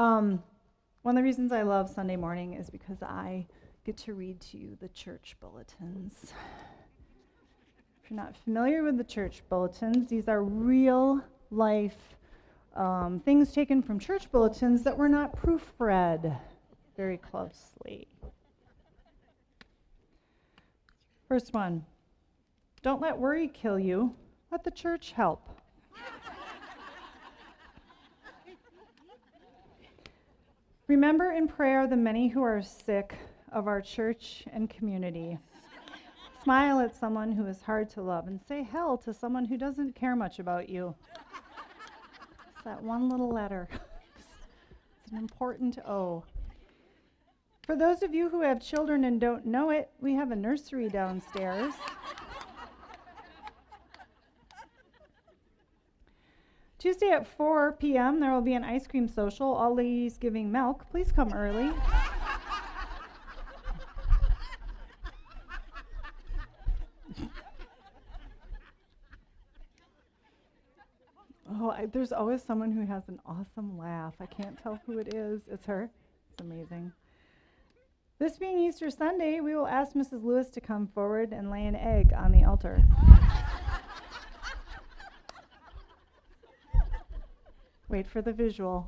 One of the reasons I love Sunday morning is because I get to read to you the church bulletins. If you're not familiar with the church bulletins, these are real life things taken from church bulletins that were not proofread very closely. First one, don't let worry kill you, let the church help. Remember in prayer the many who are sick of our church and community. Smile at someone who is hard to love and say hell to someone who doesn't care much about you. It's that one little letter. It's an important O. For those of you who have children and don't know it, we have a nursery downstairs. Tuesday at 4 p.m., there will be an ice cream social, all ladies giving milk. Please come early. There's always someone who has an awesome laugh. I can't tell who it is. It's her. It's amazing. This being Easter Sunday, we will ask Mrs. Lewis to come forward and lay an egg on the altar. Wait for the visual.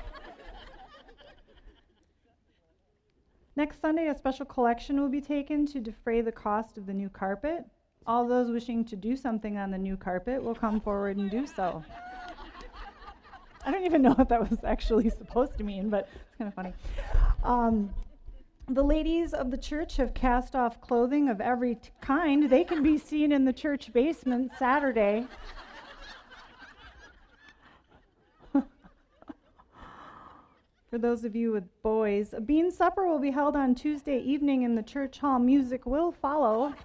Next Sunday, a special collection will be taken to defray the cost of the new carpet. All those wishing to do something on the new carpet will come forward and do so. I don't even know what that was actually supposed to mean, but it's kind of funny. The ladies of the church have cast off clothing of every kind. They can be seen in the church basement Saturday. For those of you with boys, a bean supper will be held on Tuesday evening in the church hall. Music will follow.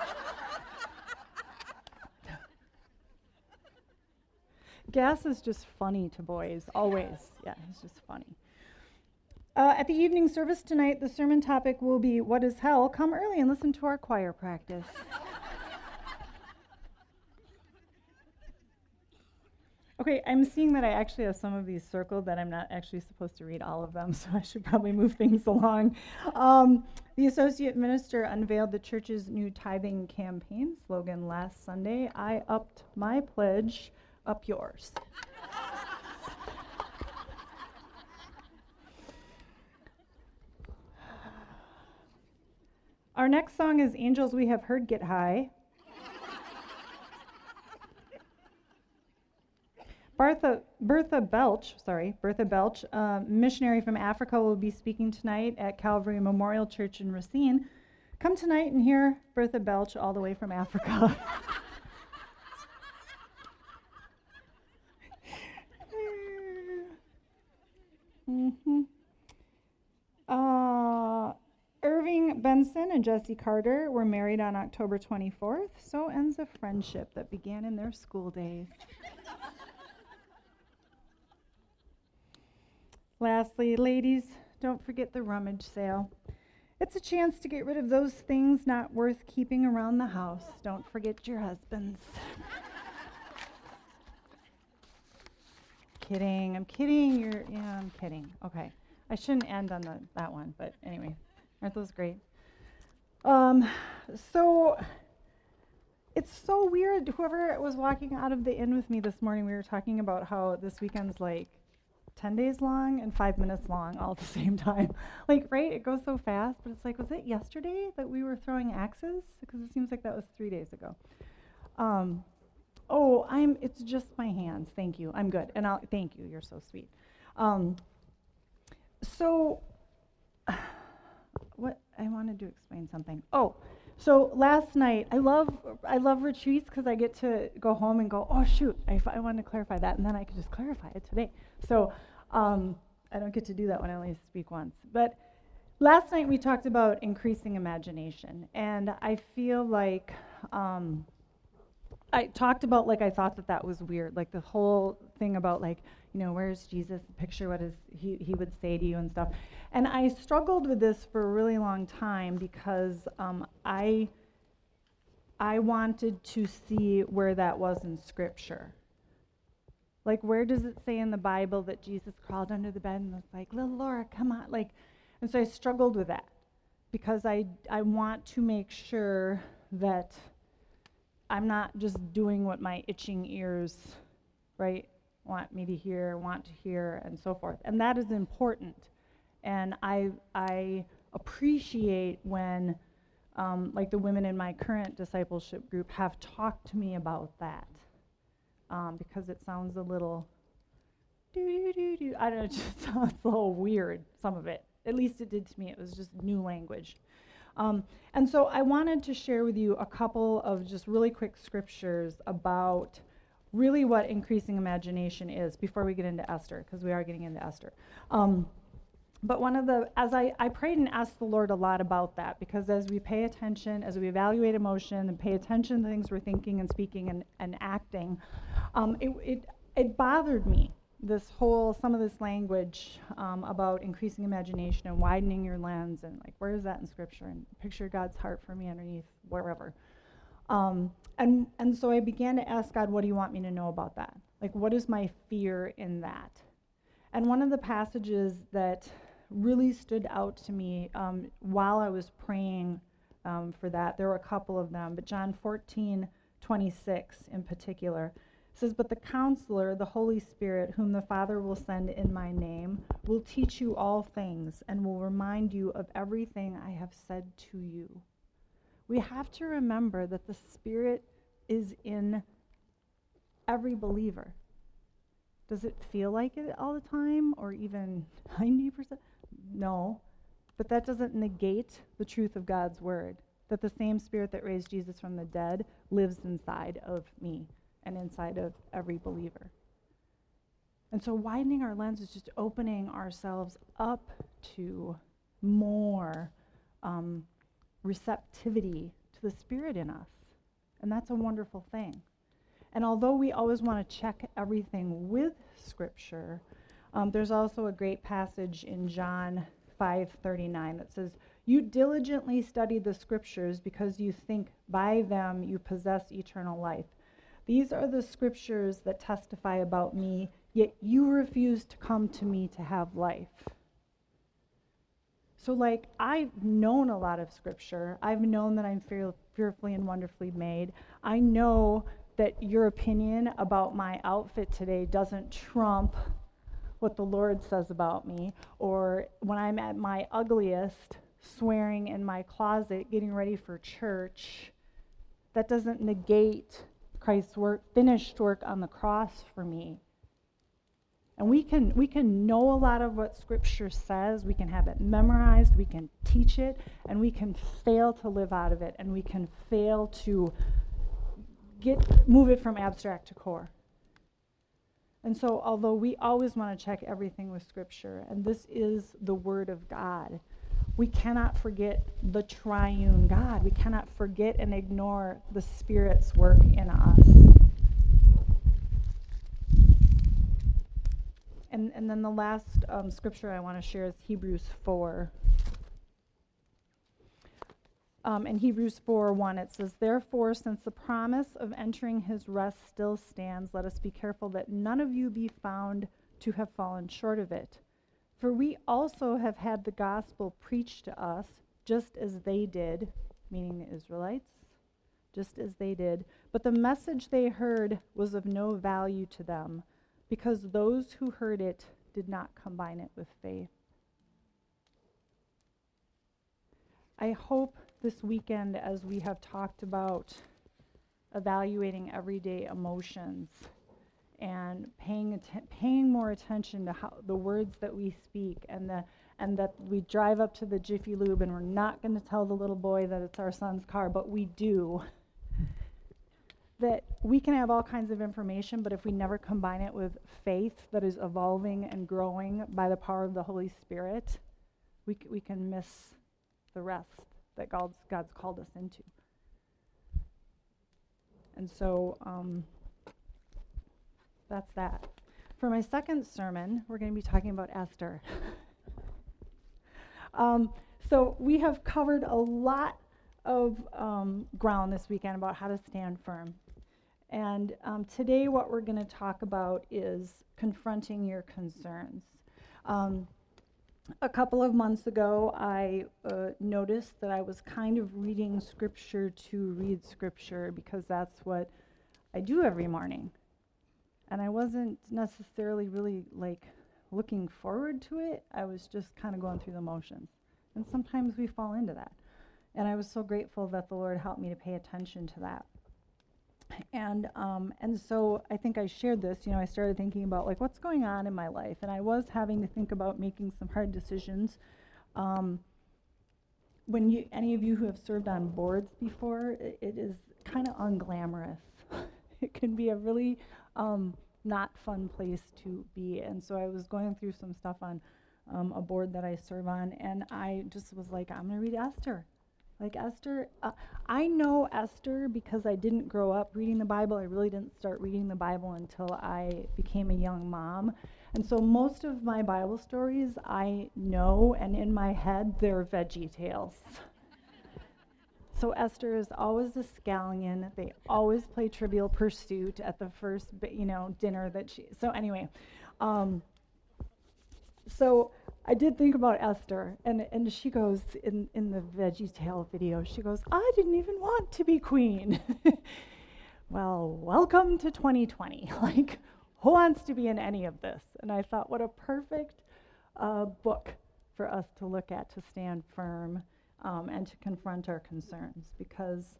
Gas is just funny to boys, always. Yeah, it's just funny. At the evening service tonight, the sermon topic will be, What is Hell? Come early and listen to our choir practice. Okay, I'm seeing that I actually have some of these circled that I'm not actually supposed to read all of them, so I should probably move things along. The associate minister unveiled the church's new tithing campaign slogan last Sunday. I upped my pledge, up yours. Our next song is Angels We Have Heard Get High. Bertha Belch, missionary from Africa, will be speaking tonight at Calvary Memorial Church in Racine. Come tonight and hear Bertha Belch all the way from Africa. Irving Benson and Jessie Carter were married on October 24th. So ends a friendship that began in their school days. Lastly, ladies, don't forget the rummage sale. It's a chance to get rid of those things not worth keeping around the house. Don't forget your husbands. Kidding, I'm kidding. I'm kidding. Okay, I shouldn't end on that one, but anyway, aren't those great? So it's so weird. Whoever was walking out of the inn with me this morning, we were talking about how this weekend's like 10 days long and 5 minutes long all at the same time. Like, right? It goes so fast, but it's like, was it yesterday that we were throwing axes? Because it seems like that was 3 days ago. It's just my hands. Thank you. I'm good. And thank you. You're so sweet. What I wanted to explain something. So last night, I love retreats because I get to go home and go, oh shoot, I want to clarify that, and then I can just clarify it today. So I don't get to do that when I only speak once. But last night we talked about increasing imagination, and I feel like I talked about like I thought that was weird, like the whole thing about like, where's Jesus? Picture what he would say to you and stuff. And I struggled with this for a really long time because I wanted to see where that was in Scripture. Like, where does it say in the Bible that Jesus crawled under the bed and was like, little Laura, come on? Like, and so I struggled with that because I want to make sure that I'm not just doing what my itching ears, right, want me to hear, want to hear, and so forth. And that is important. And I appreciate when, like the women in my current discipleship group have talked to me about that, because it sounds a little do-do-do-do. I don't know, it just sounds a little weird, some of it. At least it did to me. It was just new language. And so I wanted to share with you a couple of just really quick scriptures about really what increasing imagination is before we get into Esther, because we are getting into Esther. But one of the, as I prayed and asked the Lord a lot about that, because as we pay attention, as we evaluate emotion and pay attention to the things we're thinking and speaking and acting, it bothered me, some of this language about increasing imagination and widening your lens, and like, where is that in Scripture? And picture God's heart for me underneath, wherever. And so I began to ask God, what do you want me to know about that? Like, what is my fear in that? And one of the passages that really stood out to me while I was praying for that, there were a couple of them, but John 14:26 in particular says, but the Counselor, the Holy Spirit, whom the Father will send in my name, will teach you all things and will remind you of everything I have said to you. We have to remember that the Spirit is in every believer. Does it feel like it all the time, or even 90%? No, but that doesn't negate the truth of God's word, that the same Spirit that raised Jesus from the dead lives inside of me and inside of every believer. And so widening our lens is just opening ourselves up to more receptivity to the Spirit in us. And that's a wonderful thing. And although we always want to check everything with Scripture, there's also a great passage in John 5:39 that says, you diligently study the Scriptures because you think by them you possess eternal life. These are the Scriptures that testify about me, yet you refuse to come to me to have life. So, like, I've known a lot of Scripture. I've known that I'm fearfully and wonderfully made. I know that your opinion about my outfit today doesn't trump what the Lord says about me, or when I'm at my ugliest, swearing in my closet, getting ready for church, that doesn't negate Christ's finished work on the cross for me. And we can know a lot of what Scripture says, we can have it memorized, we can teach it, and we can fail to live out of it, and we can fail to move it from abstract to core. And so, although we always want to check everything with Scripture, and this is the Word of God, we cannot forget the triune God. We cannot forget and ignore the Spirit's work in us. And then the last scripture I want to share is Hebrews 4. In Hebrews 4:1, it says, therefore, since the promise of entering his rest still stands, let us be careful that none of you be found to have fallen short of it. For we also have had the gospel preached to us, just as they did, meaning the Israelites, just as they did. But the message they heard was of no value to them, because those who heard it did not combine it with faith. I hope this weekend, as we have talked about evaluating everyday emotions and paying more attention to how the words that we speak, and that we drive up to the Jiffy Lube and we're not going to tell the little boy that it's our son's car, but we do. That we can have all kinds of information, but if we never combine it with faith that is evolving and growing by the power of the Holy Spirit, we can miss the rest that God's called us into. And so that's that. For my second sermon, we're going to be talking about Esther. So we have covered a lot of ground this weekend about how to stand firm. And today what we're going to talk about is confronting your concerns. A couple of months ago, I noticed that I was kind of reading scripture to read scripture because that's what I do every morning. And I wasn't necessarily really looking forward to it. I was just kind of going through the motions. And sometimes we fall into that. And I was so grateful that the Lord helped me to pay attention to that. And so I think I shared this, I started thinking about what's going on in my life. And I was having to think about making some hard decisions. When any of you who have served on boards before, it is kind of unglamorous. It can be a really not fun place to be. And so I was going through some stuff on a board that I serve on, and I just was like, I'm going to read Esther. Esther, I know Esther because I didn't grow up reading the Bible. I really didn't start reading the Bible until I became a young mom. And so most of my Bible stories I know, and in my head, they're Veggie Tales. So Esther is always a scallion. They always play Trivial Pursuit at the first, dinner that she... So anyway, so I did think about Esther, and she goes, in the VeggieTale video, she goes, I didn't even want to be queen. Well, welcome to 2020. Who wants to be in any of this? And I thought, what a perfect book for us to look at, to stand firm and to confront our concerns. Because,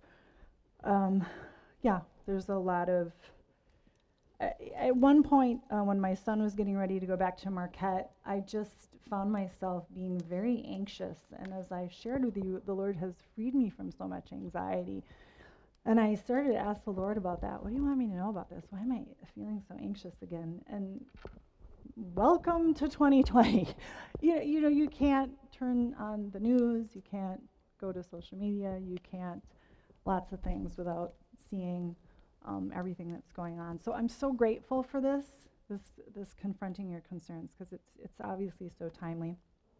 there's a lot of... At one point, when my son was getting ready to go back to Marquette, I just found myself being very anxious. And as I shared with you, the Lord has freed me from so much anxiety. And I started to ask the Lord about that. What do you want me to know about this? Why am I feeling so anxious again? And welcome to 2020. You can't turn on the news. You can't go to social media. You can't lots of things without seeing everything that's going on. So I'm so grateful for this confronting your concerns, because it's obviously so timely.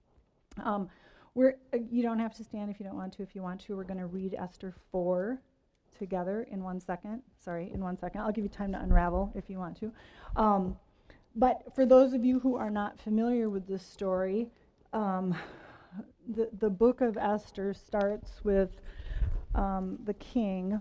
You don't have to stand if you don't want to. If you want to, we're going to read Esther 4 together in 1 second. I'll give you time to unravel if you want to. But for those of you who are not familiar with this story, the book of Esther starts with the king.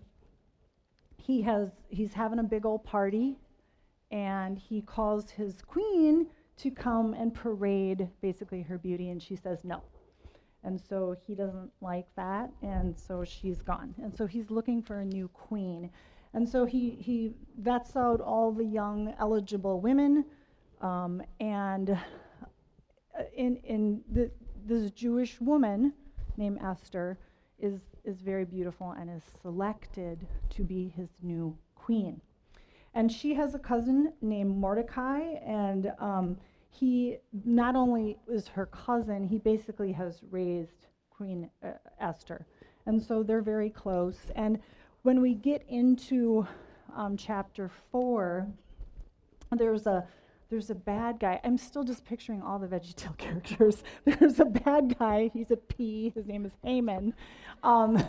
He's having a big old party, and he calls his queen to come and parade basically her beauty, and she says no. And so he doesn't like that, and so she's gone. And so he's looking for a new queen. And so he vets out all the young eligible women, and this Jewish woman named Esther is very beautiful and is selected to be his new queen. And she has a cousin named Mordecai, and he not only is her cousin, he basically has raised Queen Esther. And so they're very close. And when we get into chapter 4, there's a bad guy. I'm still just picturing all the VeggieTale characters. There's a bad guy. He's a P. His name is Haman. I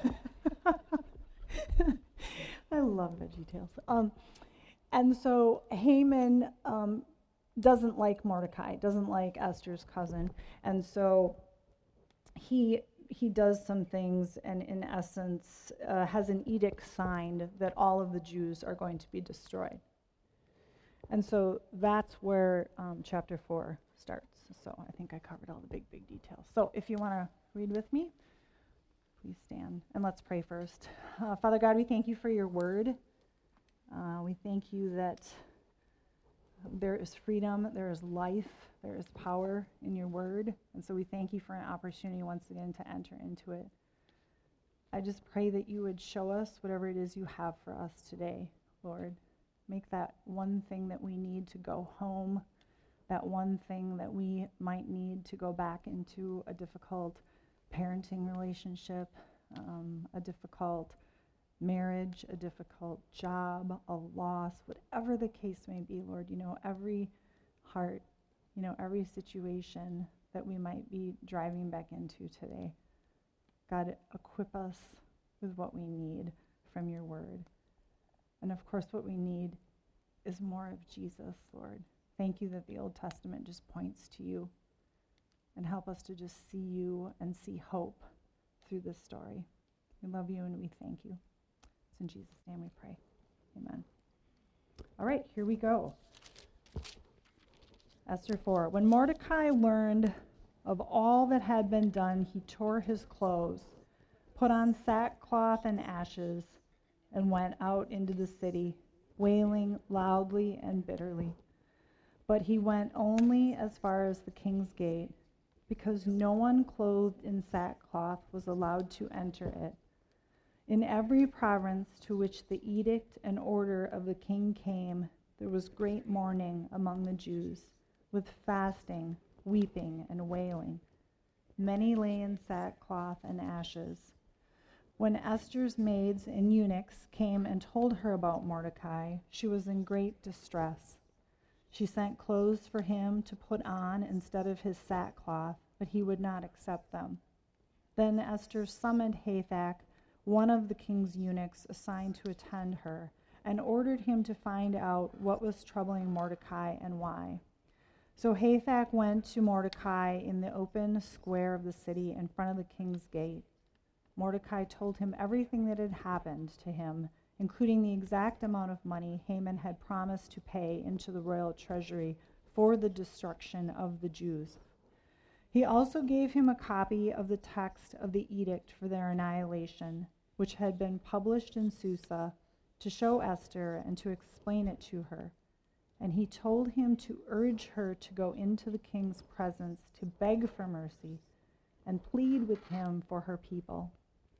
love VeggieTales. And so Haman doesn't like Mordecai, doesn't like Esther's cousin. And so he does some things, and in essence has an edict signed that all of the Jews are going to be destroyed. And so that's where chapter 4 starts. So I think I covered all the big details. So if you want to read with me, please stand. And let's pray first. Father God, we thank you for your word. We thank you that there is freedom, there is life, there is power in your word. And so we thank you for an opportunity once again to enter into it. I just pray that you would show us whatever it is you have for us today, Lord. Make that one thing that we need to go home, that one thing that we might need to go back into a difficult parenting relationship, a difficult marriage, a difficult job, a loss, whatever the case may be, Lord. You know every heart, you know every situation that we might be driving back into today. God, equip us with what we need from your word. And of course, what we need is more of Jesus, Lord. Thank you that the Old Testament just points to you, and help us to just see you and see hope through this story. We love you and we thank you. It's in Jesus' name we pray. Amen. All right, here we go. Esther 4. When Mordecai learned of all that had been done, he tore his clothes, put on sackcloth and ashes, and went out into the city, wailing loudly and bitterly. But he went only as far as the king's gate, because no one clothed in sackcloth was allowed to enter it. In every province to which the edict and order of the king came, there was great mourning among the Jews, with fasting, weeping, and wailing. Many lay in sackcloth and ashes. When Esther's maids and eunuchs came and told her about Mordecai, she was in great distress. She sent clothes for him to put on instead of his sackcloth, but he would not accept them. Then Esther summoned Hathach, one of the king's eunuchs assigned to attend her, and ordered him to find out what was troubling Mordecai and why. So Hathach went to Mordecai in the open square of the city in front of the king's gate. Mordecai told him everything that had happened to him, including the exact amount of money Haman had promised to pay into the royal treasury for the destruction of the Jews. He also gave him a copy of the text of the edict for their annihilation, which had been published in Susa, to show Esther and to explain it to her. And he told him to urge her to go into the king's presence to beg for mercy and plead with him for her people.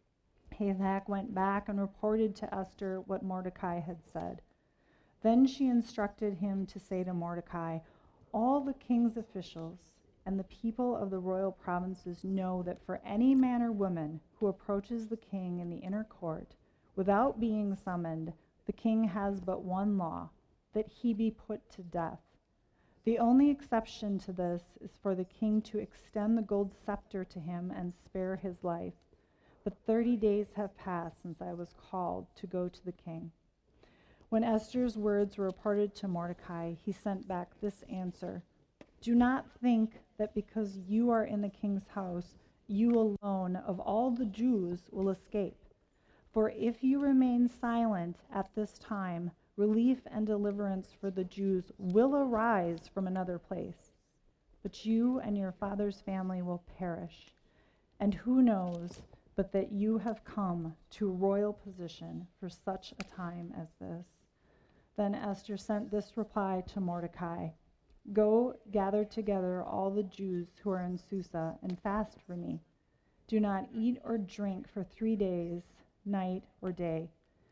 Hathach went back and reported to Esther what Mordecai had said. Then she instructed him to say to Mordecai, "All the king's officials and the people of the royal provinces know that for any man or woman who approaches the king in the inner court without being summoned, the king has but one law, that he be put to death. The only exception to this is for the king to extend the gold scepter to him and spare his life. But 30 days have passed since I was called to go to the king." When Esther's words were reported to Mordecai, he sent back this answer: "Do not think that because you are in the king's house, you alone of all the Jews will escape. For if you remain silent at this time, relief and deliverance for the Jews will arise from another place. But you and your father's family will perish. And who knows but that you have come to a royal position for such a time as this?" Then Esther sent this reply to Mordecai: "Go gather together all the Jews who are in Susa and fast for me. Do not eat or drink for 3 days, night or day.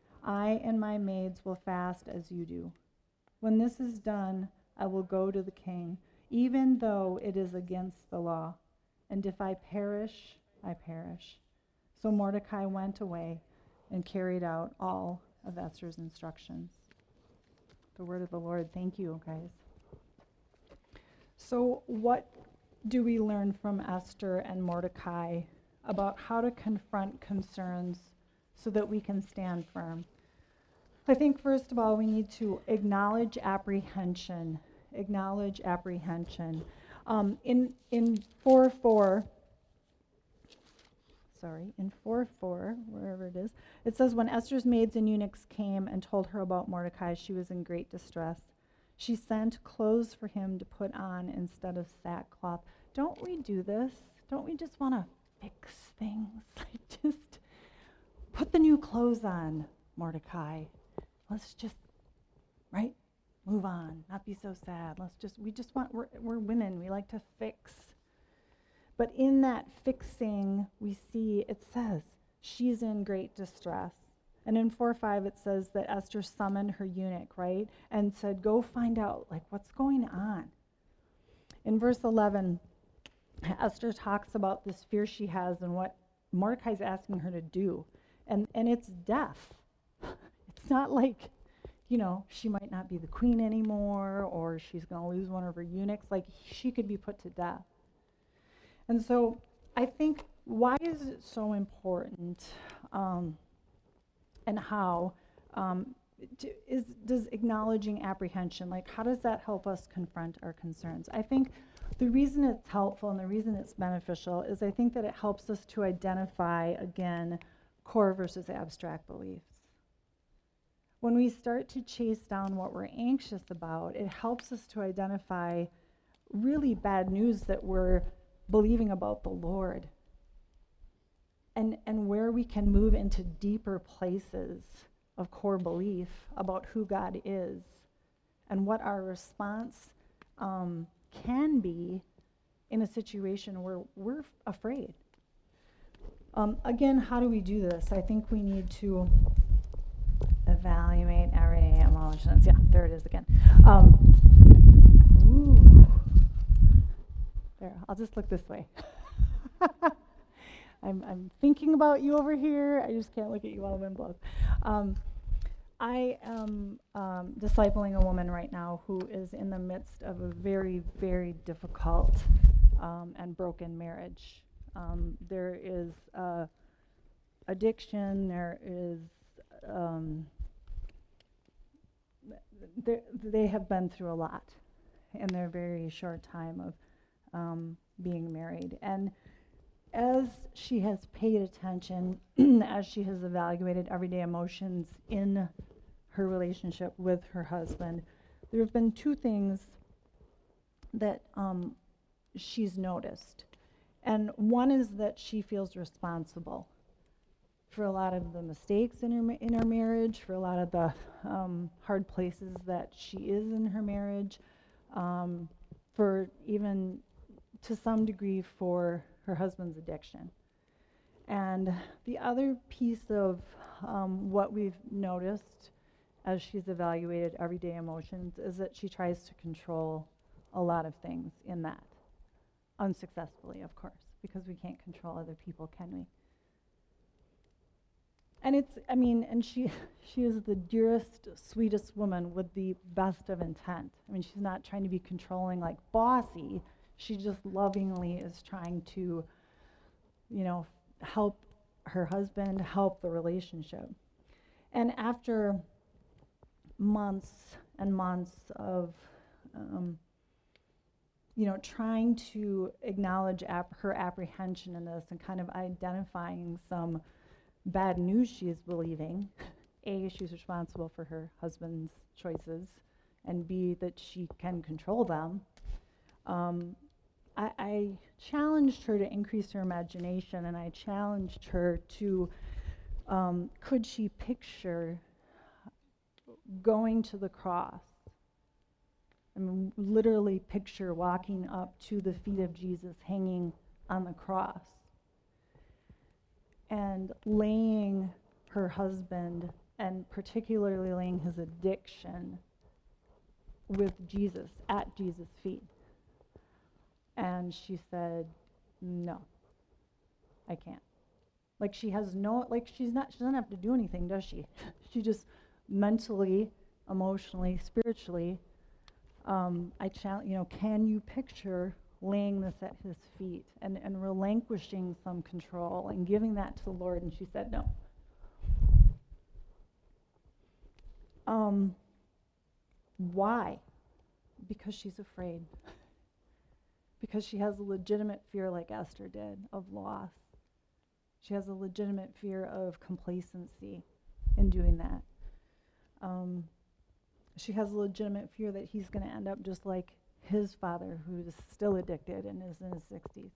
I and my maids will fast as you do. When this is done, I will go to the king, even though it is against the law. And if I perish, I perish." So Mordecai went away and carried out all of Esther's instructions. The word of the Lord. Thank you, guys. So what do we learn from Esther and Mordecai about how to confront concerns so that we can stand firm? I think, first of all, we need to acknowledge apprehension. Acknowledge apprehension. In 4:4, wherever it is, it says, "When Esther's maids and eunuchs came and told her about Mordecai, she was in great distress. She sent clothes for him to put on instead of sackcloth." Don't we do this? Don't we just want to fix things? Like, just put the new clothes on, Mordecai. Let's just, right? Move on, not be so sad. We're women, we like to fix. But in that fixing, we see, it says, she's in great distress. And in 4:5, it says that Esther summoned her eunuch, right? And said, "Go find out, like, what's going on." In verse 11, Esther talks about this fear she has and what Mordecai's asking her to do. And it's death. It's not like, she might not be the queen anymore, or she's going to lose one of her eunuchs. Like, she could be put to death. And so I think, why is it so important, and how Does acknowledging apprehension, like how does that help us confront our concerns? I think the reason it's helpful and the reason it's beneficial is I think that it helps us to identify, again, core versus abstract beliefs. When we start to chase down what we're anxious about, it helps us to identify really bad news that we're believing about the Lord, and where we can move into deeper places of core belief about who God is and what our response can be in a situation where we're afraid. Again, how do we do this? I think we need to evaluate everyday emotions. Yeah, there it is again. There, I'll just look this way. I'm thinking about you over here. I just can't look at you while the wind blows. I am discipling a woman right now who is in the midst of a very, very difficult and broken marriage. There is addiction. There is they have been through a lot in their very short time of being married. And as she has paid attention, as she has evaluated everyday emotions in her relationship with her husband, there have been two things that she's noticed. And one is that she feels responsible for a lot of the mistakes in her marriage, for a lot of the hard places that she is in her marriage, for even to some degree for her husband's addiction. And the other piece of what we've noticed as she's evaluated everyday emotions is that she tries to control a lot of things in that. Unsuccessfully, of course, because we can't control other people, can we? And she is the dearest, sweetest woman with the best of intent. I mean, she's not trying to be controlling like bossy. She just lovingly is trying to, help her husband, help the relationship. And after months and months of, trying to acknowledge her apprehension in this and kind of identifying some bad news she is believing, A, she's responsible for her husband's choices, and B, that she can control them, I challenged her to increase her imagination, and I challenged her to, could she picture going to the cross? I mean, literally picture walking up to the feet of Jesus hanging on the cross and laying her husband, and particularly laying his addiction with Jesus, at Jesus' feet. And she said, no, I can't. Like she doesn't have to do anything, does she? She just mentally, emotionally, spiritually, can you picture laying this at his feet and relinquishing some control and giving that to the Lord? And she said no. Why? Because she's afraid. Because she has a legitimate fear, like Esther did, of loss. She has a legitimate fear of complacency in doing that. She has a legitimate fear that he's going to end up just like his father, who is still addicted and is in his 60s.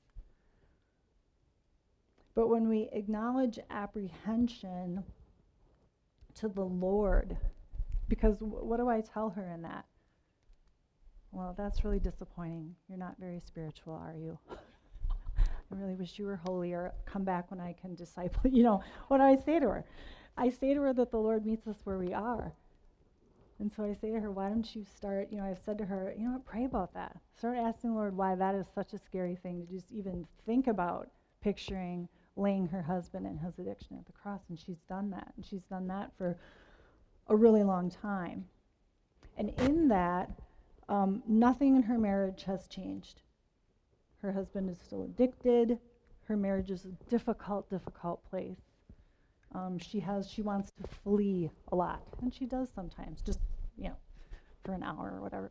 But when we acknowledge apprehension to the Lord, because what do I tell her in that? Well, that's really disappointing. You're not very spiritual, are you? I really wish you were holy, or come back when I can disciple. What do I say to her? I say to her that the Lord meets us where we are. And so I say to her, why don't you start, I've said to her, pray about that. Start asking the Lord why that is such a scary thing to just even think about picturing laying her husband and his addiction at the cross. And she's done that. And she's done that for a really long time. And in that, nothing in her marriage has changed. Her husband is still addicted. Her marriage is a difficult, difficult place. She wants to flee a lot, and she does sometimes, just, for an hour or whatever.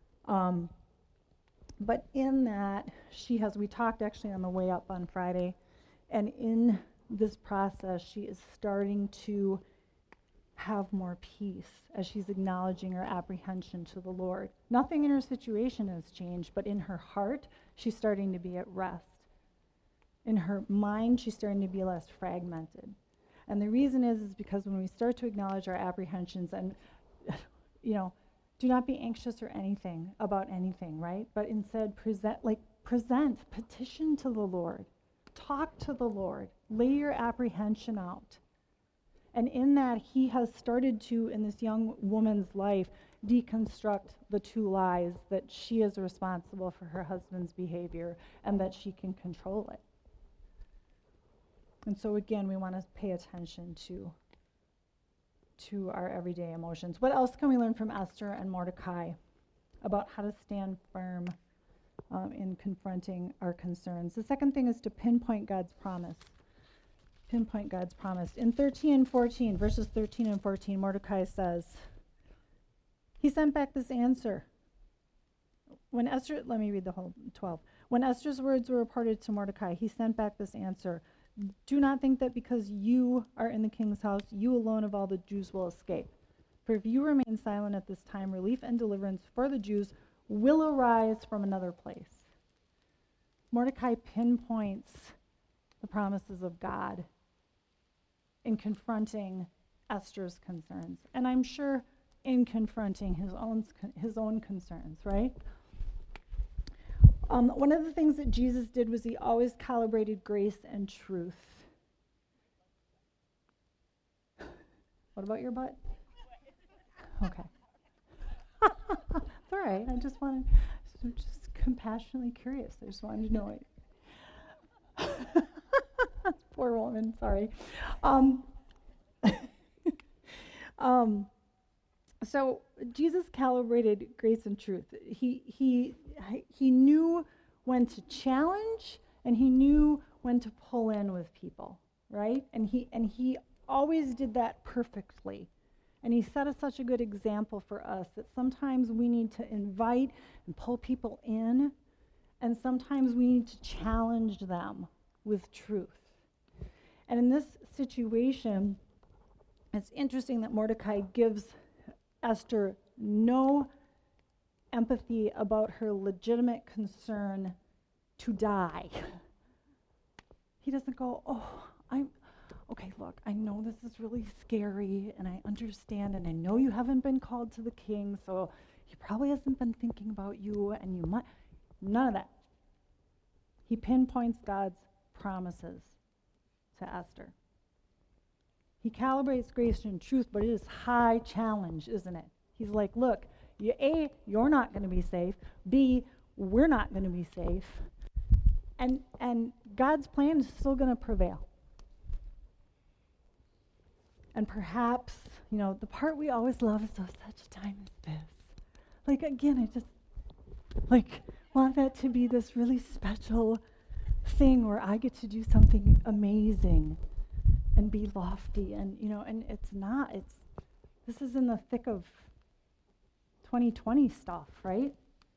But in that, we talked actually on the way up on Friday, and in this process, she is starting to have more peace as she's acknowledging her apprehension to the Lord. Nothing in her situation has changed, but in her heart, she's starting to be at rest. In her mind, she's starting to be less fragmented. And the reason is because when we start to acknowledge our apprehensions and, do not be anxious or anything about anything, right? But instead present, petition to the Lord. Talk to the Lord. Lay your apprehension out. And in that, he has started to, in this young woman's life, deconstruct the two lies that she is responsible for her husband's behavior and that she can control it. And so again, we want to pay attention to our everyday emotions. What else can we learn from Esther and Mordecai about how to stand firm in confronting our concerns? The second thing is to pinpoint God's promise. Pinpoint God's promise. In 13 and 14, verses 13 and 14, Mordecai says, he sent back this answer. Let me read the whole 12. When Esther's words were reported to Mordecai, he sent back this answer. Do not think that because you are in the king's house, you alone of all the Jews will escape. For if you remain silent at this time, relief and deliverance for the Jews will arise from another place. Mordecai pinpoints the promises of God in confronting Esther's concerns. And I'm sure in confronting his own concerns, right? One of the things that Jesus did was he always calibrated grace and truth. What about your butt? Okay. It's all right. I'm just compassionately curious. I just wanted to know it. Poor woman. Sorry. So Jesus calibrated grace and truth. He knew when to challenge and he knew when to pull in with people, right? And he always did that perfectly. And he set such a good example for us that sometimes we need to invite and pull people in, and sometimes we need to challenge them with truth. And in this situation, it's interesting that Mordecai gives Esther no empathy about her legitimate concern to die. He doesn't go, okay, look, I know this is really scary, and I understand, and I know you haven't been called to the king, so he probably hasn't been thinking about you, and you might. None of that. He pinpoints God's promises to Esther. He calibrates grace and truth, but it is high challenge, isn't it? He's like, look, A, you're not going to be safe. B, we're not going to be safe. And God's plan is still going to prevail. And perhaps, the part we always love is such a time as this. Again, I just, want that to be this really special thing where I get to do something amazing and be lofty, and it's not. This is in the thick of 2020 stuff, right?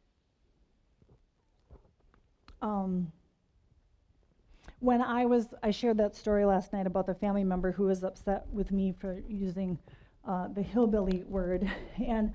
When I shared that story last night about the family member who was upset with me for using the hillbilly word, and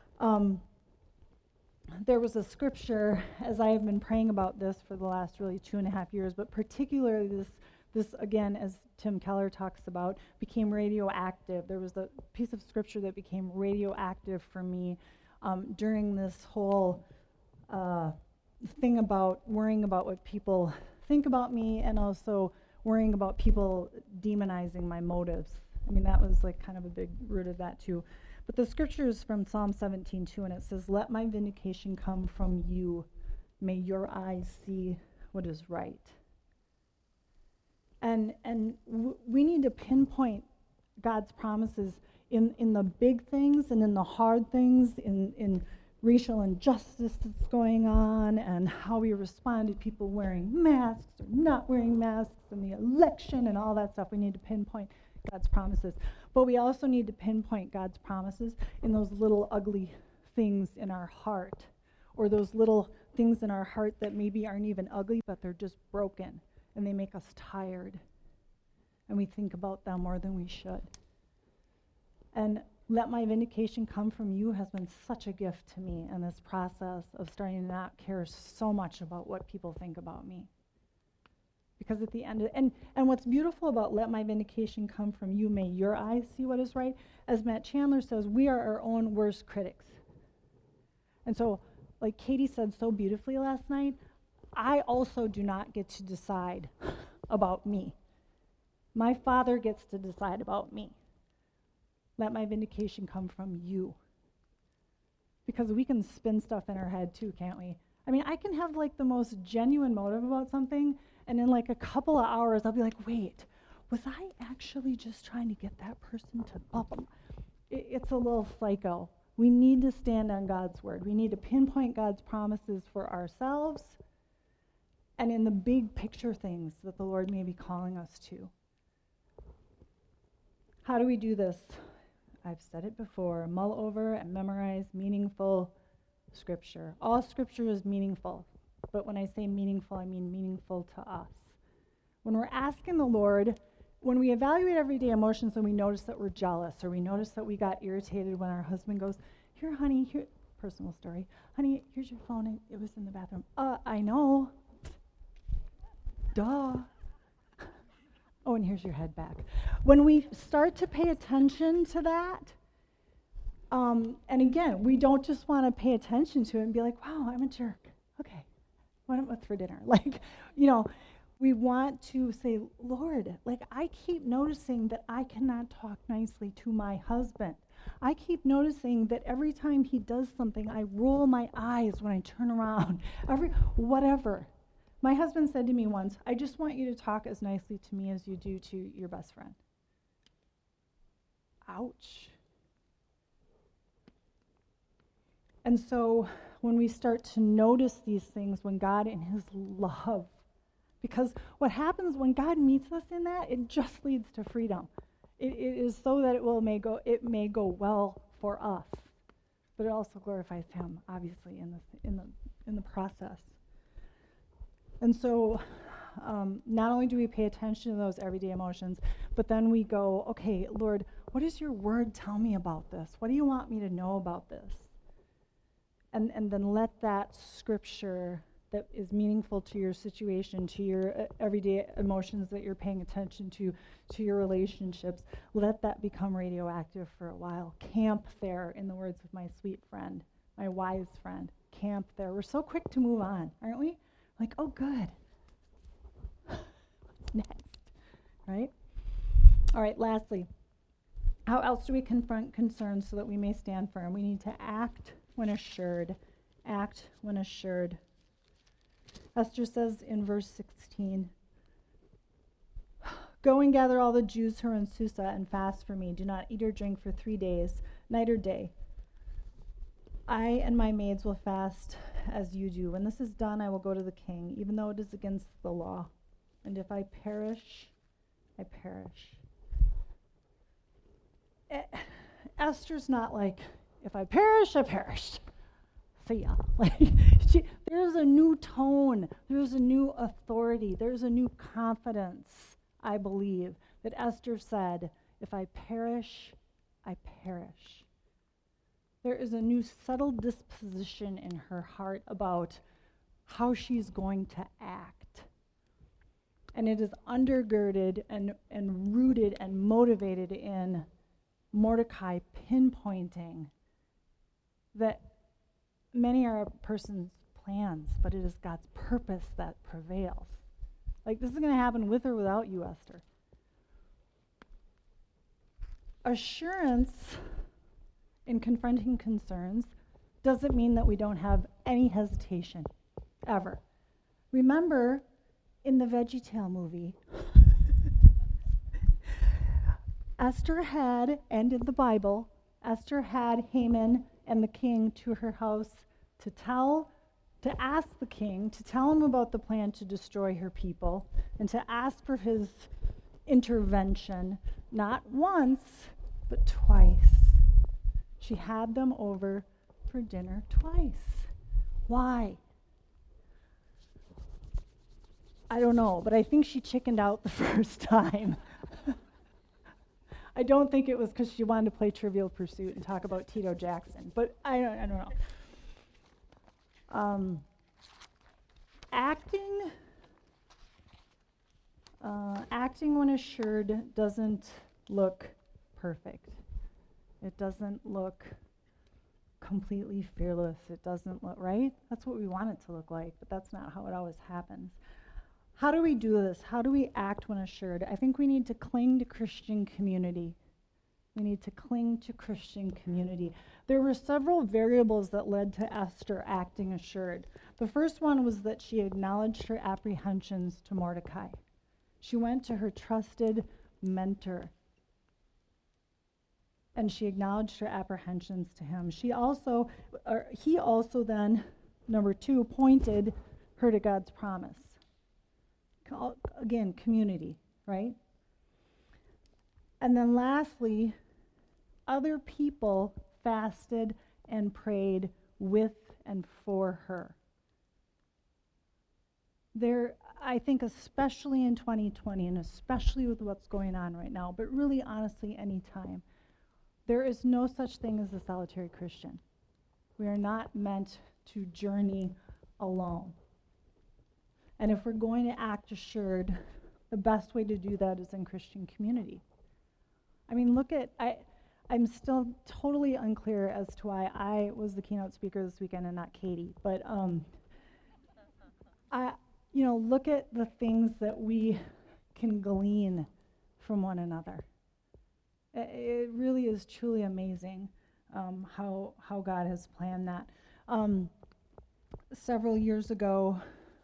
there was a scripture, as I have been praying about this for the last really 2.5 years, but particularly this again, as Tim Keller talks about, became radioactive. There was a piece of scripture that became radioactive for me during this whole thing about worrying about what people think about me, and also worrying about people demonizing my motives. I mean, that was kind of a big root of that too. But the scripture is from Psalm 17:2, and it says, "Let my vindication come from you. May your eyes see what is right." And we need to pinpoint God's promises in the big things and in the hard things, in racial injustice that's going on, and how we respond to people wearing masks or not wearing masks, and the election and all that stuff. We need to pinpoint God's promises. But we also need to pinpoint God's promises in those little ugly things in our heart, or those little things in our heart that maybe aren't even ugly, but they're just broken, and they make us tired, and we think about them more than we should. And let my vindication come from you has been such a gift to me in this process of starting to not care so much about what people think about me. Because at the end, and what's beautiful about let my vindication come from you, may your eyes see what is right, as Matt Chandler says, we are our own worst critics. And so, like Katie said so beautifully last night, I also do not get to decide about me. My Father gets to decide about me. Let my vindication come from you. Because we can spin stuff in our head too, can't we? I mean, I can have like the most genuine motive about something, and in like a couple of hours, I'll be like, wait, was I actually just trying to get that person to blah, blah, blah? It's a little psycho. We need to stand on God's word. We need to pinpoint God's promises for ourselves and in the big picture things that the Lord may be calling us to. How do we do this? I've said it before. Mull over and memorize meaningful Scripture. All Scripture is meaningful. But when I say meaningful, I mean meaningful to us. When we're asking the Lord, when we evaluate everyday emotions and we notice that we're jealous, or we notice that we got irritated when our husband goes, here, honey, here, personal story, honey, here's your phone, it was in the bathroom. I know. Duh. Oh, and here's your head back. When we start to pay attention to that, and again, we don't just want to pay attention to it and be like, wow, I'm a jerk. Okay, what's for dinner? Like, we want to say, Lord, like I keep noticing that I cannot talk nicely to my husband. I keep noticing that every time he does something, I roll my eyes when I turn around. Whatever. My husband said to me once, I just want you to talk as nicely to me as you do to your best friend. Ouch. And so when we start to notice these things, when God in his love, because what happens when God meets us in that, it just leads to freedom. It is so that it may go well for us, but it also glorifies him, obviously, in the process. And so not only do we pay attention to those everyday emotions, but then we go, okay, Lord, what does your word tell me about this? What do you want me to know about this? And then let that Scripture that is meaningful to your situation, to your everyday emotions that you're paying attention to your relationships, let that become radioactive for a while. Camp there, in the words of my sweet friend, my wise friend. Camp there. We're so quick to move on, aren't we? Like, oh, good. What's next? Right? All right, lastly, how else do we confront concerns so that we may stand firm? We need to act when assured. Act when assured. Esther says in verse 16, go and gather all the Jews who are in Susa and fast for me. Do not eat or drink for 3 days, night or day. I and my maids will fast as you do. When this is done, I will go to the king, even though it is against the law. And if I perish, I perish. Esther's not like, if I perish, I perished. See ya. Like, there's a new tone. There's a new authority. There's a new confidence, I believe, that Esther said, if I perish, I perish. There is a new settled disposition in her heart about how she's going to act. And it is undergirded and rooted and motivated in Mordecai pinpointing that many are a person's plans, but it is God's purpose that prevails. Like, this is going to happen with or without you, Esther. Assurance in confronting concerns doesn't mean that we don't have any hesitation, ever. Remember, in the VeggieTale movie, Esther had, and in the Bible, Esther had Haman and the king to her house to ask the king, to tell him about the plan to destroy her people, and to ask for his intervention, not once, but twice. She had them over for dinner twice. Why? I don't know, but I think she chickened out the first time. I don't think it was because she wanted to play Trivial Pursuit and talk about Tito Jackson, but I don't know. Acting when assured doesn't look perfect. It doesn't look completely fearless. It doesn't look, right? That's what we want it to look like, but that's not how it always happens. How do we do this? How do we act when assured? I think we need to cling to Christian community. We need to cling to Christian community. There were several variables that led to Esther acting assured. The first one was that she acknowledged her apprehensions to Mordecai. She went to her trusted mentor, and she acknowledged her apprehensions to him. He also then, number 2, pointed her to God's promise. Again, community, right? And then lastly, other people fasted and prayed with and for her. I think especially in 2020, and especially with what's going on right now, but really honestly any time, there is no such thing as a solitary Christian. We are not meant to journey alone. And if we're going to act assured, the best way to do that is in Christian community. I mean, I'm still totally unclear as to why I was the keynote speaker this weekend and not Katie. But look at the things that we can glean from one another. It really is truly amazing how God has planned that. Several years ago,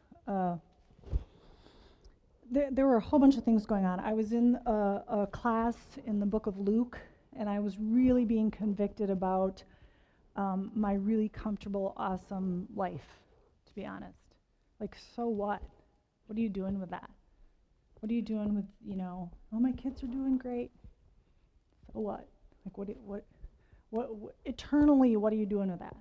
there were a whole bunch of things going on. I was in a class in the book of Luke, and I was really being convicted about my really comfortable, awesome life, to be honest. Like, so what? What are you doing with that? What are you doing with, oh, my kids are doing great. So what? Like, what eternally, what are you doing with that?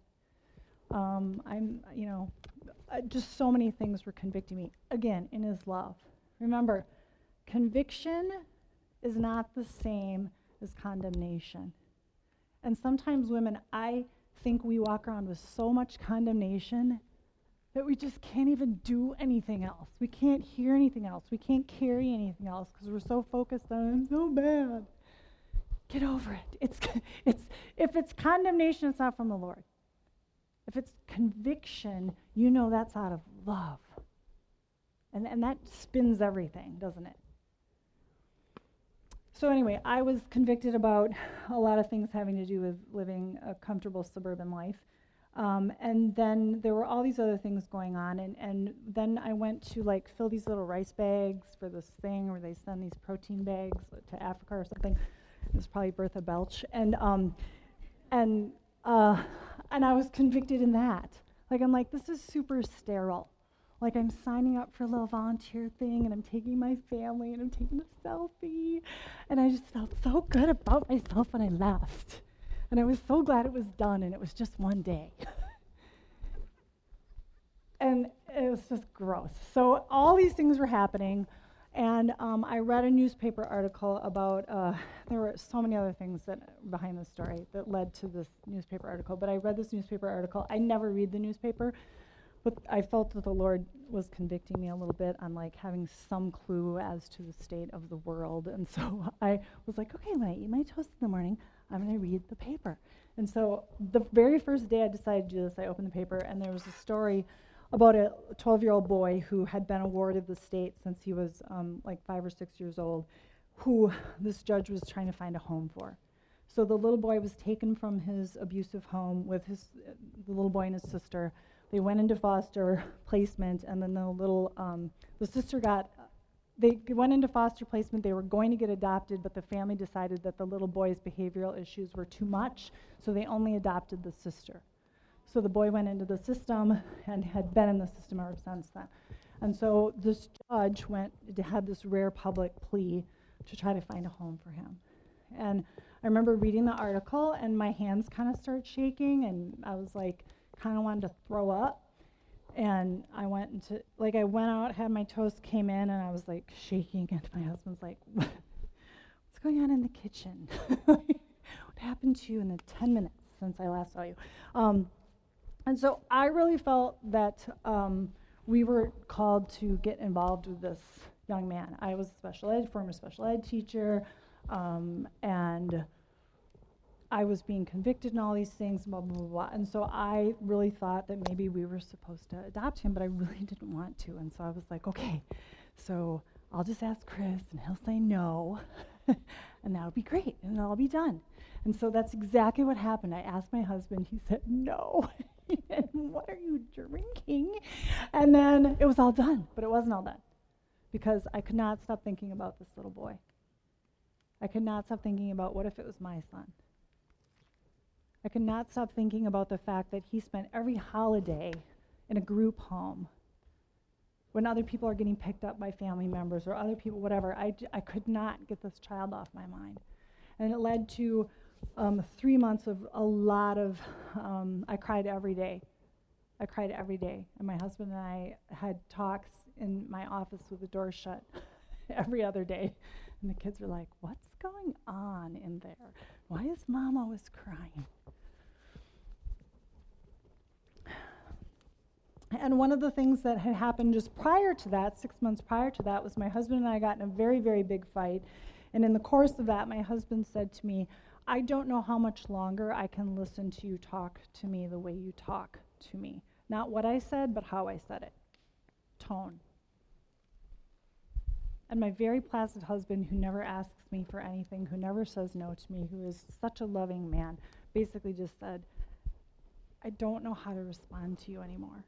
Just so many things were convicting me. Again, in his love. Remember, conviction is not the same as condemnation. And sometimes women, I think we walk around with so much condemnation that we just can't even do anything else. We can't hear anything else. We can't carry anything else because we're so focused on it's so bad. Get over it. If it's condemnation, it's not from the Lord. If it's conviction, that's out of love. And that spins everything, doesn't it? So anyway, I was convicted about a lot of things having to do with living a comfortable suburban life. And then there were all these other things going on. And then I went to fill these little rice bags for this thing where they send these protein bags to Africa or something. It was probably Bertha Belch. And I was convicted in that. I'm like, this is super sterile. I'm signing up for a little volunteer thing, and I'm taking my family, and I'm taking a selfie. And I just felt so good about myself when I left. And I was so glad it was done, and it was just one day. And it was just gross. So all these things were happening, and I read a newspaper article about, there were so many other things behind the story that led to this newspaper article, but I read this newspaper article. I never read the newspaper, but I felt that the Lord was convicting me a little bit on having some clue as to the state of the world. And so I was like, okay, when I eat my toast in the morning, I'm going to read the paper. And so the very first day I decided to do this, I opened the paper, and there was a story about a 12-year-old boy who had been awarded the state since he was 5 or 6 years old, who this judge was trying to find a home for. So the little boy was taken from his abusive home with the little boy and his sister. They went into foster placement, and then the sister they went into foster placement. They were going to get adopted, but the family decided that the little boy's behavioral issues were too much, so they only adopted the sister. So the boy went into the system and had been in the system ever since then. And so this judge had this rare public plea to try to find a home for him. And I remember reading the article, and my hands kind of started shaking, and I was like, kind of wanted to throw up. And I went out, had my toast, came in, and I was like shaking, and my husband's like, what's going on in the kitchen? What happened to you in the 10 minutes since I last saw you? And so I really felt that we were called to get involved with this young man. I was a former special ed teacher, and I was being convicted and all these things, blah, blah, blah, blah. And so I really thought that maybe we were supposed to adopt him, but I really didn't want to. And so I was like, okay, so I'll just ask Chris, and he'll say no, and that'll be great, and it'll all be done. And so that's exactly what happened. I asked my husband, he said no. And what are you drinking? And then it was all done, but it wasn't all done, because I could not stop thinking about this little boy. I could not stop thinking about, what if it was my son? I could not stop thinking about the fact that he spent every holiday in a group home when other people are getting picked up by family members or other people, whatever. I could not get this child off my mind. And it led to 3 months of a lot of, I cried every day. I cried every day. And my husband and I had talks in my office with the door shut every other day. And the kids were like, what's going on in there? Why is Mom always crying? And one of the things that had happened just prior to that, 6 months prior to that, was my husband and I got in a very, very big fight. And in the course of that, my husband said to me, I don't know how much longer I can listen to you talk to me the way you talk to me. Not what I said, but how I said it. Tone. And my very placid husband, who never asks me for anything, who never says no to me, who is such a loving man, basically just said, I don't know how to respond to you anymore.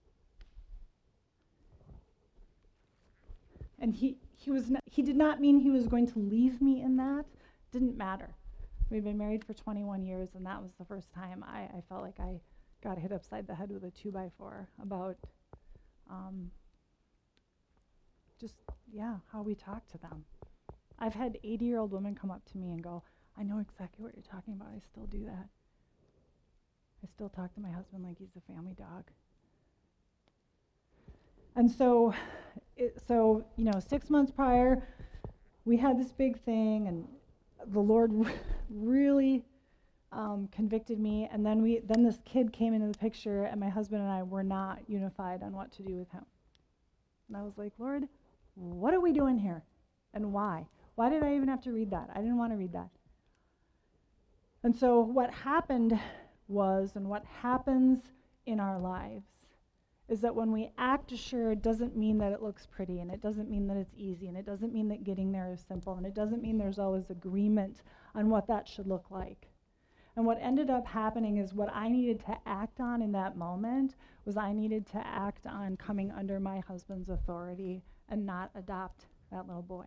And he did not mean he was going to leave me in that. Didn't matter. We'd been married for 21 years, and that was the first time I felt like I got hit upside the head with a 2x4 about how we talk to them. I've had 80-year-old women come up to me and go, I know exactly what you're talking about. I still do that. I still talk to my husband like he's a family dog. And so 6 months prior, we had this big thing, and the Lord really convicted me. And then this kid came into the picture, and my husband and I were not unified on what to do with him. And I was like, Lord, what are we doing here, and why? Why did I even have to read that? I didn't want to read that. And so what happened was, and what happens in our lives, is that when we act assured, doesn't mean that it looks pretty, and it doesn't mean that it's easy, and it doesn't mean that getting there is simple, and it doesn't mean there's always agreement on what that should look like. And what ended up happening is, what I needed to act on in that moment was, I needed to act on coming under my husband's authority and not adopt that little boy.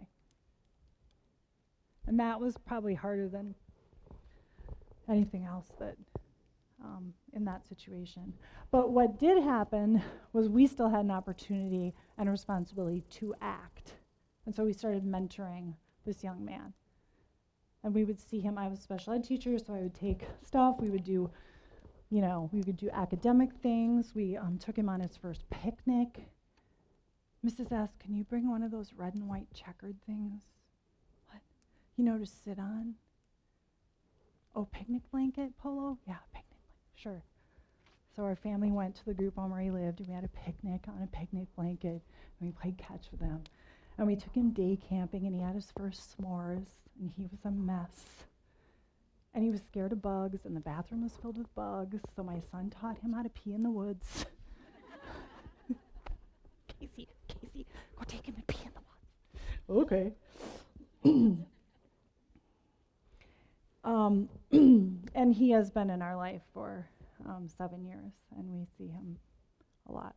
And that was probably harder than anything else that in that situation. But what did happen was, we still had an opportunity and a responsibility to act. And so we started mentoring this young man. And we would see him. I was a special ed teacher, so I would take stuff. We would do, we would do academic things. We took him on his first picnic. Mrs. S., can you bring one of those red and white checkered things? What? To sit on? Oh, picnic blanket, Polo? Yeah, picnic blanket, sure. So our family went to the group home where he lived, and we had a picnic on a picnic blanket, and we played catch with him. And we took him day camping, and he had his first s'mores, and he was a mess. And he was scared of bugs, and the bathroom was filled with bugs, so my son taught him how to pee in the woods. Casey, go take him and pee in the woods. Okay. And he has been in our life for 7 years, and we see him a lot.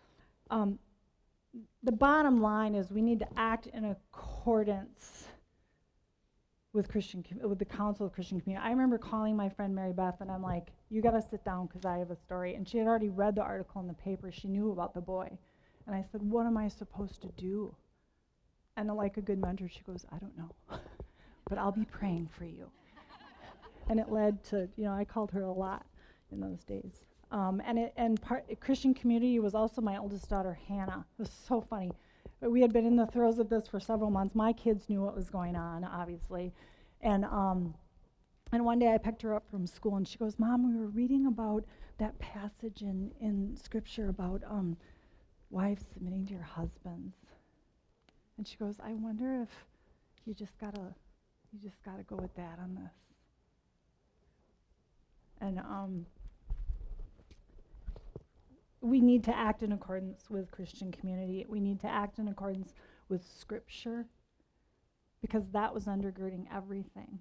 The bottom line is, we need to act in accordance with the Council of Christian Community. I remember calling my friend Mary Beth, and I'm like, you got to sit down because I have a story. And she had already read the article in the paper. She knew about the boy. And I said, what am I supposed to do? And like a good mentor, she goes, I don't know, but I'll be praying for you. And it led to, I called her a lot in those days. Christian Community was also my oldest daughter, Hannah. It was so funny. We had been in the throes of this for several months. My kids knew what was going on, obviously. And one day I picked her up from school, and she goes, Mom, we were reading about that passage in Scripture about wives submitting to your husbands. And she goes, I wonder if you just gotta go with that on this. And we need to act in accordance with Christian Community. We need to act in accordance with Scripture, because that was undergirding everything.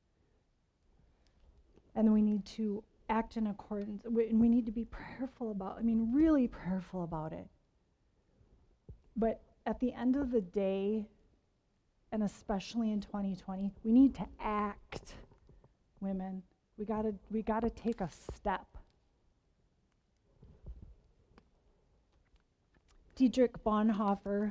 And we need to act in accordance, and we need to be prayerful about, really prayerful about it. But at the end of the day, and especially in 2020, we need to act, women. We gotta take a step. Dietrich Bonhoeffer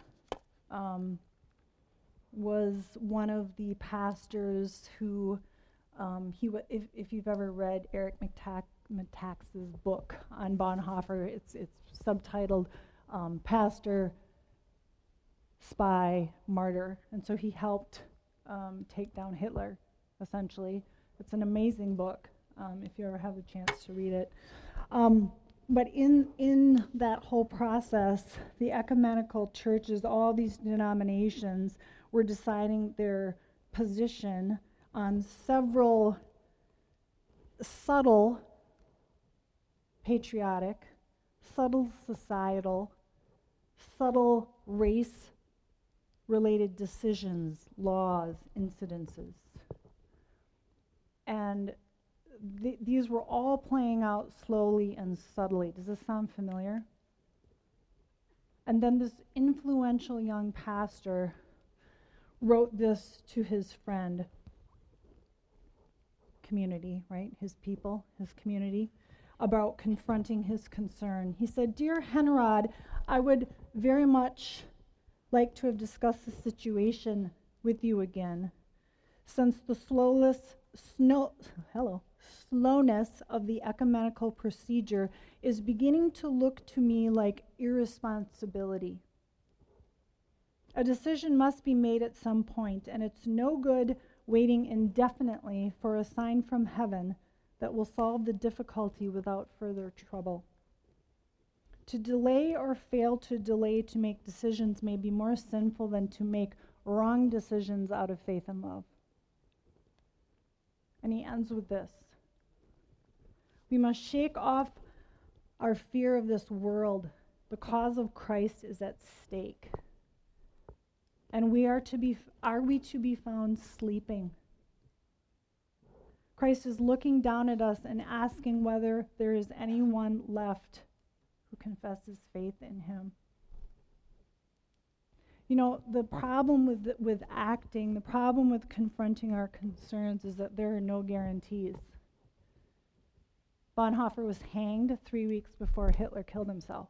was one of the pastors who, if you've ever read Eric Metaxas's book on Bonhoeffer, it's subtitled Pastor, Spy, Martyr. And so he helped take down Hitler, essentially. It's an amazing book, if you ever have the chance to read it. But in that whole process, the ecumenical churches, all these denominations, were deciding their position on several subtle patriotic, subtle societal, subtle race-related decisions, laws, incidences. And these were all playing out slowly and subtly. Does this sound familiar? And then this influential young pastor wrote this to his friend, community, right? His people, his community, about confronting his concern. He said, Dear Henrod, I would very much like to have discussed the situation with you again, since the slowness of the ecumenical procedure is beginning to look to me like irresponsibility. A decision must be made at some point, and it's no good waiting indefinitely for a sign from heaven that will solve the difficulty without further trouble. To delay or fail to delay to make decisions may be more sinful than to make wrong decisions out of faith and love. And he ends with this. We must shake off our fear of this world. The cause of Christ is at stake. And are we to be found sleeping? Christ is looking down at us and asking whether there is anyone left who confesses faith in him. The problem with acting, the problem with confronting our concerns is that there are no guarantees. Bonhoeffer was hanged 3 weeks before Hitler killed himself.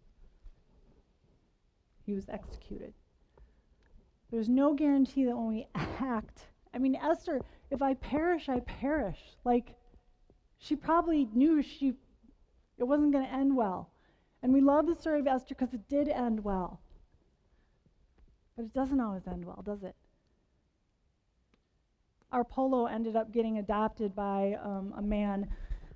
He was executed. There's no guarantee that when we act, Esther, if I perish, I perish. She probably knew it wasn't going to end well. And we love the story of Esther because it did end well. But it doesn't always end well, does it? Our Polo ended up getting adopted by a man.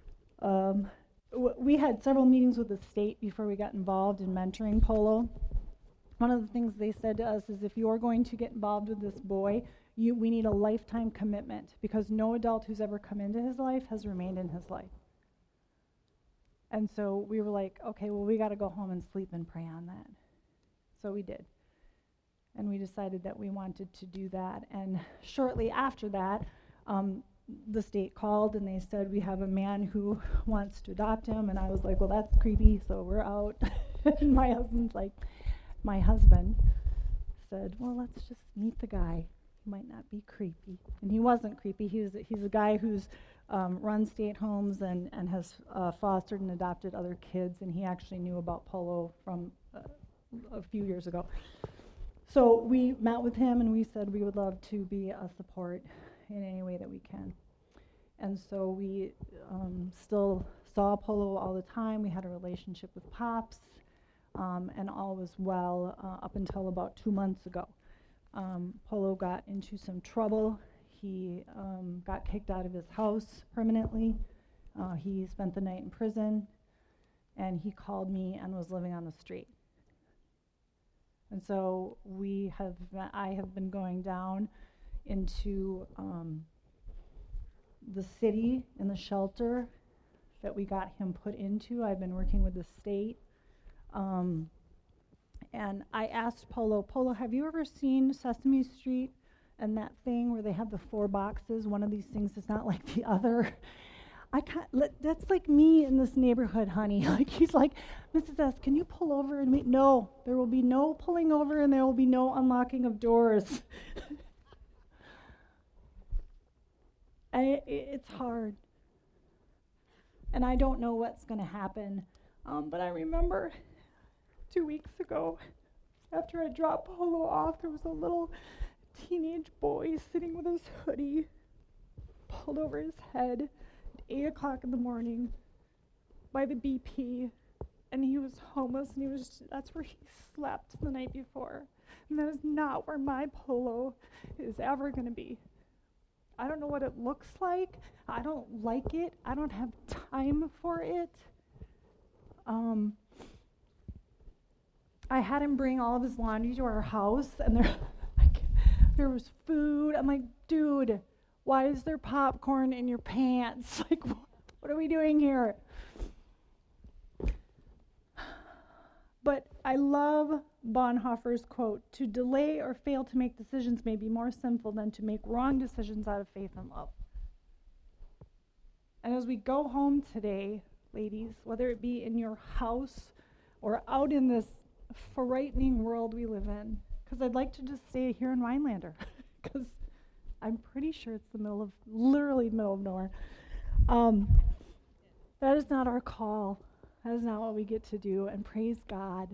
We had several meetings with the state before we got involved in mentoring Polo. One of the things they said to us is, if you're going to get involved with this boy, we need a lifetime commitment, because no adult who's ever come into his life has remained in his life. And so we were like, okay, well, we got to go home and sleep and pray on that. So we did. And we decided that we wanted to do that. And shortly after that, the state called and they said, we have a man who wants to adopt him. And I was like, well, that's creepy, so we're out. And my husband said, well, let's just meet the guy. He might not be creepy. And he wasn't creepy. He's a guy who's run state homes and has fostered and adopted other kids. And he actually knew about Polo from a few years ago. So we met with him and we said we would love to be a support in any way that we can. And so we still saw Polo all the time. We had a relationship with Pops, and all was well up until about 2 months ago. Polo got into some trouble. He got kicked out of his house permanently. He spent the night in prison, and he called me and was living on the street. And so I have been going down into the city in the shelter that we got him put into. I've been working with the state. And I asked Polo, have you ever seen Sesame Street and that thing where they have the 4 boxes? One of these things is not like the other. That's like me in this neighborhood, honey. Like he's like, Mrs. S, can you pull over? And no, there will be no pulling over and there will be no unlocking of doors. It's hard. And I don't know what's going to happen. But I remember 2 weeks ago, after I dropped Polo off, there was a little teenage boy sitting with his hoodie pulled over his head at 8 o'clock in the morning by the BP. And he was homeless, and that's where he slept the night before. And that is not where my Polo is ever going to be. I don't know what it looks like. I don't like it. I don't have time for it. I had him bring all of his laundry to our house, and there was food. I'm like, dude, why is there popcorn in your pants? Like, what are we doing here? But I love Bonhoeffer's quote, to delay or fail to make decisions may be more sinful than to make wrong decisions out of faith and love. And as we go home today, ladies, whether it be in your house or out in this frightening world we live in, because I'd like to just stay here in Rhinelander, because I'm pretty sure it's literally the middle of nowhere. That is not our call. That is not what we get to do, and praise God.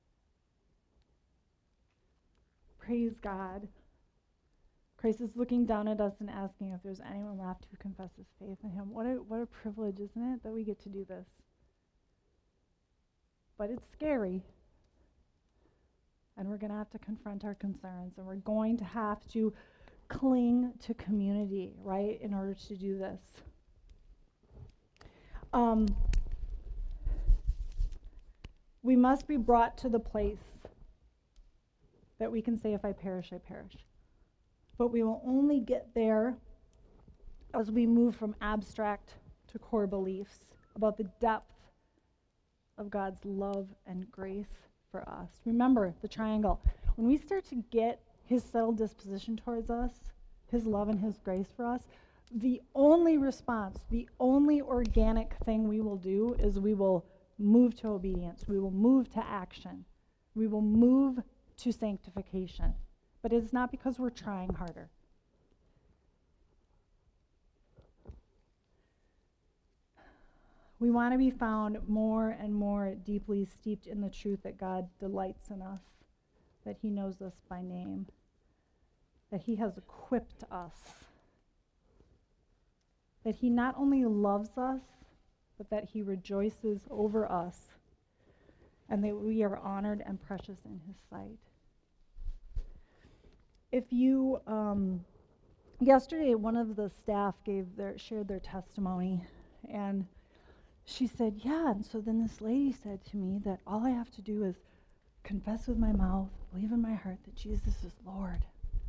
Praise God. Christ is looking down at us and asking if there's anyone left who confesses faith in him. What a privilege, isn't it, that we get to do this? But it's scary. And we're going to have to confront our concerns, and we're going to have to cling to community, right, in order to do this. We must be brought to the place that we can say, if I perish, I perish. But we will only get there as we move from abstract to core beliefs about the depth of God's love and grace for us. Remember the triangle. When we start to get his settled disposition towards us, his love and his grace for us, the only response, the only organic thing we will do is we will move to obedience. We will move to action. We will move to sanctification. But it's not because we're trying harder. We want to be found more and more deeply steeped in the truth that God delights in us, that he knows us by name, that he has equipped us, that he not only loves us, but that he rejoices over us, and that we are honored and precious in his sight. If you, yesterday one of the staff shared their testimony, and she said, yeah, and so then this lady said to me that all I have to do is confess with my mouth, believe in my heart that Jesus is Lord.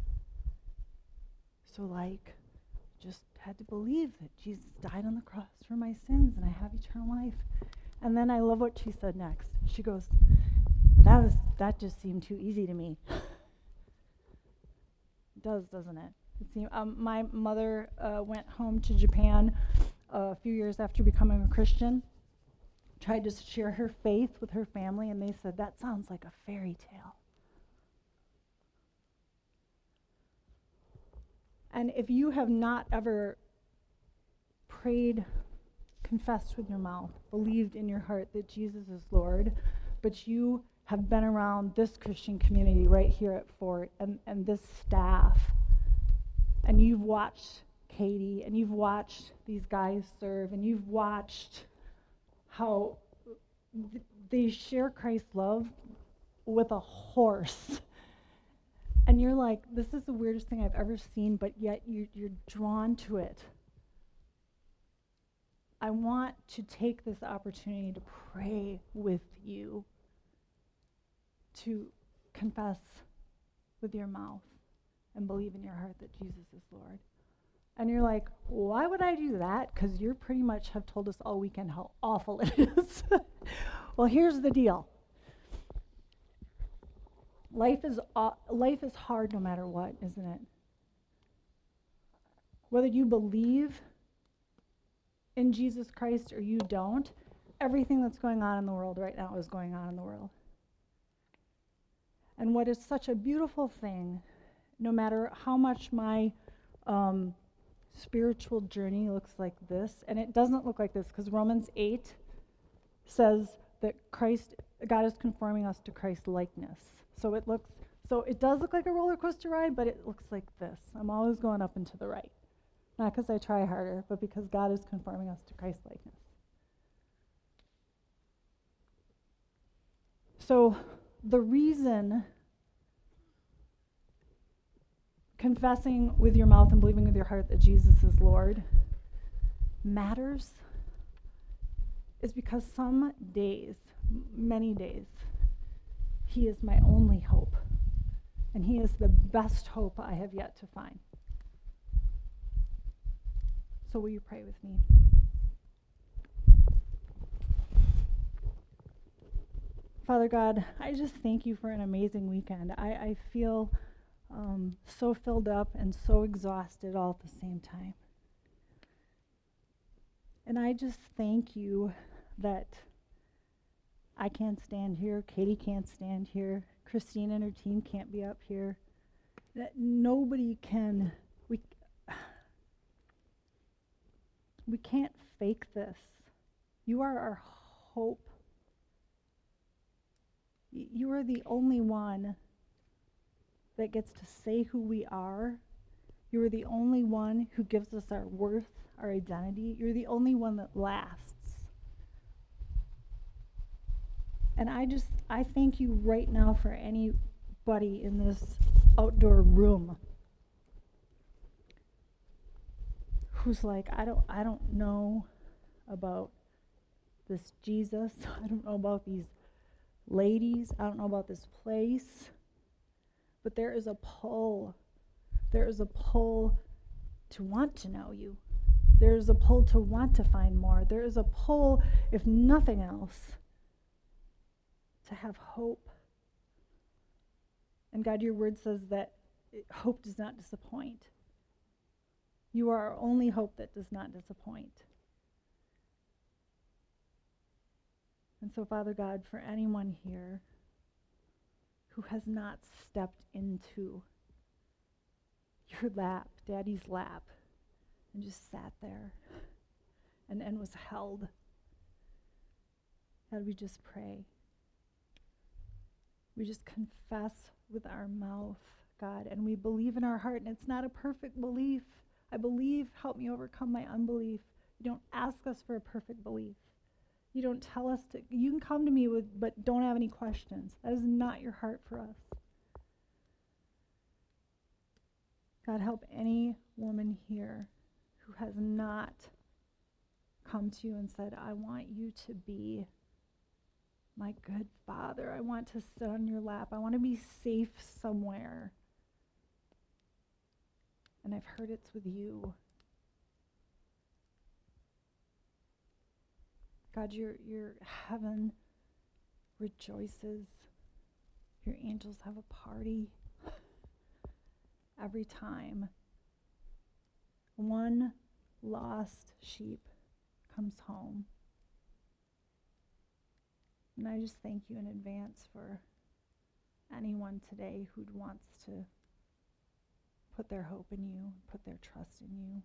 So just had to believe that Jesus died on the cross for my sins and I have eternal life. And then I love what she said next. She goes, that just seemed too easy to me. It does, doesn't it? My mother went home to Japan a few years after becoming a Christian, tried to share her faith with her family, and they said, that sounds like a fairy tale. And if you have not ever prayed, confessed with your mouth, believed in your heart that Jesus is Lord, but you have been around this Christian community right here at Fort and this staff, and you've watched Katie, and you've watched these guys serve, and you've watched how they share Christ's love with a horse. And you're like, this is the weirdest thing I've ever seen, but yet you're drawn to it. I want to take this opportunity to pray with you, to confess with your mouth and believe in your heart that Jesus is Lord. And you're like, why would I do that? Because you pretty much have told us all weekend how awful it is. Well, here's the deal. Life is hard no matter what, isn't it? Whether you believe in Jesus Christ or you don't, everything that's going on in the world right now is going on in the world. And what is such a beautiful thing, no matter how much my spiritual journey looks like this, and it doesn't look like this because Romans 8 says that God is conforming us to Christ's likeness. So it does look like a roller coaster ride, but it looks like this. I'm always going up and to the right. Not because I try harder, but because God is conforming us to Christ's likeness. So the reason confessing with your mouth and believing with your heart that Jesus is Lord matters is because some days, many days, He is my only hope. And He is the best hope I have yet to find. So will you pray with me? Father God, I just thank you for an amazing weekend. I feel so filled up and so exhausted all at the same time. And I just thank you that I can't stand here, Katie can't stand here, Christine and her team can't be up here, that nobody can, we can't fake this. You are our hope. You are the only one that gets to say who we are. You are the only one who gives us our worth, our identity. You're the only one that lasts. And I thank you right now for anybody in this outdoor room who's like, I don't know about this Jesus. I don't know about these ladies. I don't know about this place. But there is a pull. There is a pull to want to know you. There is a pull to want to find more. There is a pull, if nothing else, to have hope. And God, your word says that hope does not disappoint. You are our only hope that does not disappoint. And so, Father God, for anyone here who has not stepped into your lap, Daddy's lap, and just sat there and was held, God, we just pray. We just confess with our mouth, God, and we believe in our heart, and it's not a perfect belief. I believe, help me overcome my unbelief. You don't ask us for a perfect belief. You don't tell us to, you can come to me but don't have any questions. That is not your heart for us. God, help any woman here who has not come to you and said, I want you to be my good Father. I want to sit on your lap. I want to be safe somewhere. And I've heard it's with you. God, your heaven rejoices. Your angels have a party every time one lost sheep comes home. And I just thank you in advance for anyone today who wants to put their hope in you, put their trust in you.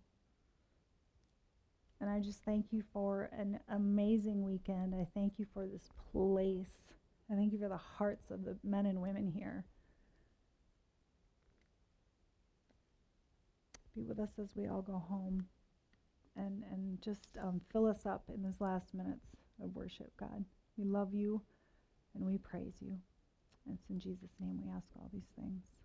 And I just thank you for an amazing weekend. I thank you for this place I thank you for the hearts of the men and women here. Be with us as we all go home, and just fill us up in these last minutes of worship, God. We love you and we praise you. And it's in Jesus' name we ask all these things.